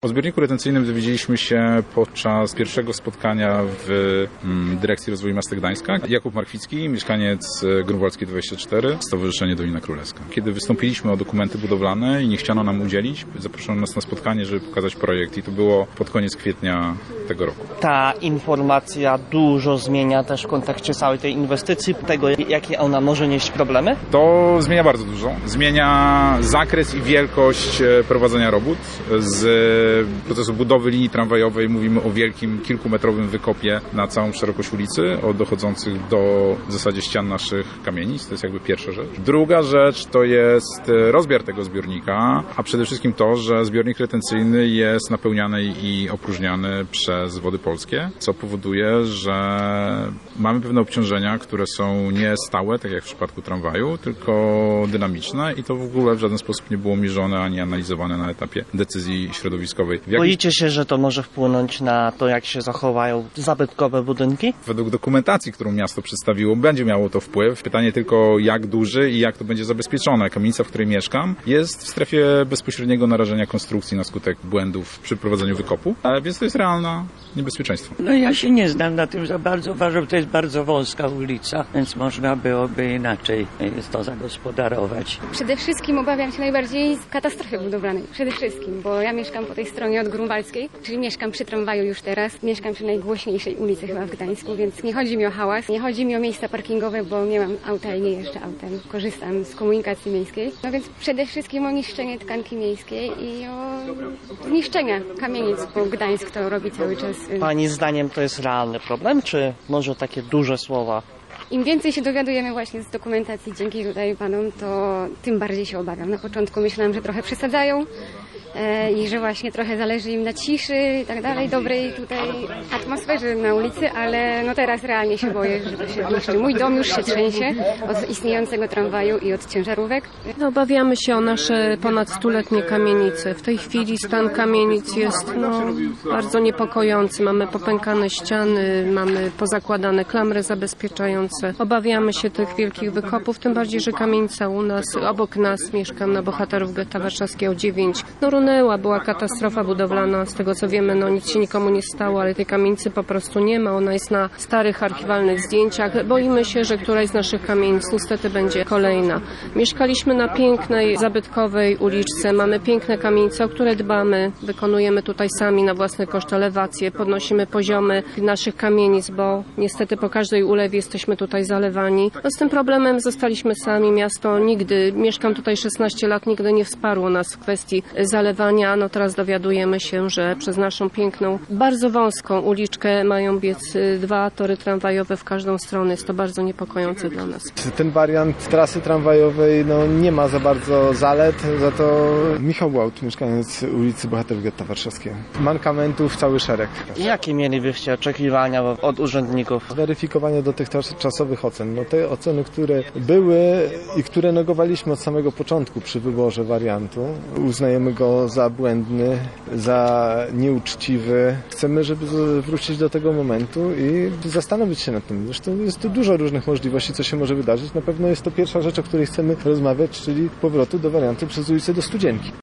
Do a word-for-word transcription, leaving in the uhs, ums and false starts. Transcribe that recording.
O zbiorniku retencyjnym dowiedzieliśmy się podczas pierwszego spotkania w Dyrekcji Rozwoju Miasta Gdańska. Jakub Markwicki, mieszkaniec Grunwaldzkiej dwadzieścia cztery, Stowarzyszenie Dolina Królewska. Kiedy wystąpiliśmy o dokumenty budowlane i nie chciano nam udzielić, zaproszono nas na spotkanie, żeby pokazać projekt i to było pod koniec kwietnia tego roku. Ta informacja dużo zmienia też w kontekście całej tej inwestycji, tego jakie ona może nieść problemy? To zmienia bardzo dużo. Zmienia zakres i wielkość prowadzenia robót. Z procesu budowy linii tramwajowej mówimy o wielkim, kilkumetrowym wykopie na całą szerokość ulicy, o dochodzących do w zasadzie ścian naszych kamienic. To jest jakby pierwsza rzecz. Druga rzecz to jest rozmiar tego zbiornika, a przede wszystkim to, że zbiornik retencyjny jest napełniany i opróżniany przez Wody Polskie, co powoduje, że mamy pewne obciążenia, które są nie stałe, tak jak w przypadku tramwaju, tylko dynamiczne i to w ogóle w żaden sposób nie było mierzone ani analizowane na etapie decyzji środowiskowej. Jakiś... Boicie się, że to może wpłynąć na to, jak się zachowają zabytkowe budynki? Według dokumentacji, którą miasto przedstawiło, będzie miało to wpływ. Pytanie tylko, jak duży i jak to będzie zabezpieczone. Kamienica, w której mieszkam, jest w strefie bezpośredniego narażenia konstrukcji na skutek błędów przy prowadzeniu wykopu, więc to jest realne niebezpieczeństwo. No ja się nie znam na tym za bardzo. Uważam, że to jest bardzo wąska ulica, więc można byłoby inaczej to zagospodarować. Przede wszystkim obawiam się najbardziej z katastrofy budowlanej. Przede wszystkim, bo ja mieszkam po tej stronie od Grunwaldzkiej, czyli mieszkam przy tramwaju już teraz. Mieszkam przy najgłośniejszej ulicy chyba w Gdańsku, więc nie chodzi mi o hałas, nie chodzi mi o miejsca parkingowe, bo nie mam auta i nie jeżdżę autem. Korzystam z komunikacji miejskiej. No więc przede wszystkim o niszczenie tkanki miejskiej i o niszczenie kamienic, bo Gdańsk to robi cały czas. Pani zdaniem to jest realny problem, czy może takie duże słowa? Im więcej się dowiadujemy właśnie z dokumentacji dzięki tutaj panom, to tym bardziej się obawiam. Na początku myślałam, że trochę przesadzają e, i że właśnie trochę zależy im na ciszy i tak dalej, dobrej tutaj atmosferze na ulicy, ale no teraz realnie się boję, że to się zniszczy. Mój dom już się trzęsie od istniejącego tramwaju i od ciężarówek. No, obawiamy się o nasze ponad stuletnie kamienice. W tej chwili stan kamienic jest no, bardzo niepokojący. Mamy popękane ściany, mamy pozakładane klamry zabezpieczające. Obawiamy się tych wielkich wykopów, tym bardziej, że kamienica u nas, obok nas, mieszkam na Bohaterów Getta Warszawskiego dziewięć, no runęła, była katastrofa budowlana, z tego co wiemy, no nic się nikomu nie stało, ale tej kamienicy po prostu nie ma, ona jest na starych archiwalnych zdjęciach. Boimy się, że któraś z naszych kamienic niestety będzie kolejna. Mieszkaliśmy na pięknej, zabytkowej uliczce, mamy piękne kamienice, o które dbamy, wykonujemy tutaj sami na własny koszt elewację, podnosimy poziomy naszych kamienic, bo niestety po każdej ulewie jesteśmy tutaj zalewani. No z tym problemem zostaliśmy sami. Miasto nigdy, mieszkam tutaj szesnaście lat, nigdy nie wsparło nas w kwestii zalewania. No teraz dowiadujemy się, że przez naszą piękną, bardzo wąską uliczkę mają biec dwa tory tramwajowe w każdą stronę. Jest to bardzo niepokojące dla nas. Ten wariant trasy tramwajowej no, nie ma za bardzo zalet, za to Michał Błałt, mieszkaniec ulicy Bohaterów Getta Warszawskiego. Mankamentów cały szereg. Jakie mielibyście oczekiwania od urzędników? Weryfikowanie dotychczasowych ocen. No te oceny, które były i które negowaliśmy od samego początku przy wyborze wariantu, uznajemy go za błędny, za nieuczciwy. Chcemy, żeby wrócić do tego momentu i zastanowić się nad tym. Zresztą jest tu dużo różnych możliwości, co się może wydarzyć. Na pewno jest to pierwsza rzecz, o której chcemy rozmawiać, czyli powrotu do wariantu przez ulicę do Studzienki.